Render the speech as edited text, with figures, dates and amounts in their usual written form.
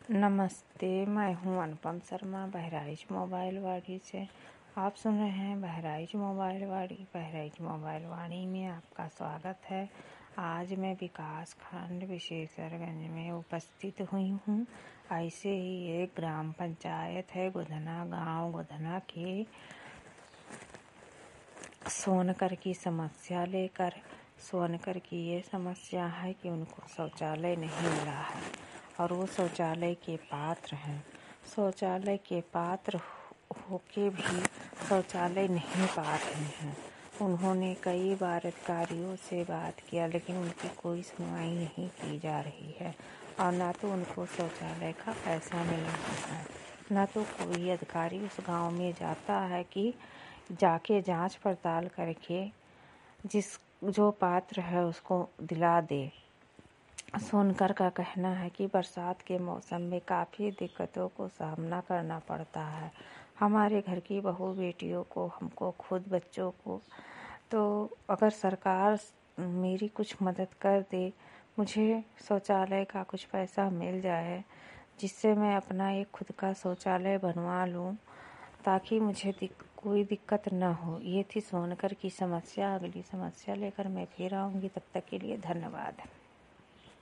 नमस्ते, मैं हूं अनुपम शर्मा बहराइच मोबाइल वाड़ी से। आप सुन रहे हैं बहराइच मोबाइल वाड़ी। बहराइच मोबाइल वाड़ी में आपका स्वागत है। आज मैं विकास खंड विशेषरगंज में उपस्थित हुई हूं। ऐसे ही एक ग्राम पंचायत है गोधना गांव गोधना के सोनकर की समस्या लेकर। सोनकर की ये समस्या है कि उनको शौचालय नहीं मिला है और वो शौचालय के पात्र हैं। शौचालय के पात्र होके भी शौचालय नहीं पा रहे हैं। उन्होंने कई बार अधिकारियों से बात किया लेकिन उनकी कोई सुनवाई नहीं की जा रही है और ना तो उनको शौचालय का पैसा मिल रहा है, ना तो कोई अधिकारी उस गांव में जाता है कि जाके जांच पड़ताल करके जो पात्र है उसको दिला दे। सोनकर का कहना है कि बरसात के मौसम में काफ़ी दिक्कतों को सामना करना पड़ता है। हमारे घर की बहू बेटियों को, हमको खुद बच्चों को, तो अगर सरकार मेरी कुछ मदद कर दे, मुझे शौचालय का कुछ पैसा मिल जाए जिससे मैं अपना एक खुद का शौचालय बनवा लूं ताकि मुझे कोई दिक्कत न हो। ये थी सोनकर की समस्या। अगली समस्या लेकर मैं फिर आऊँगी। तब तक के लिए धन्यवाद।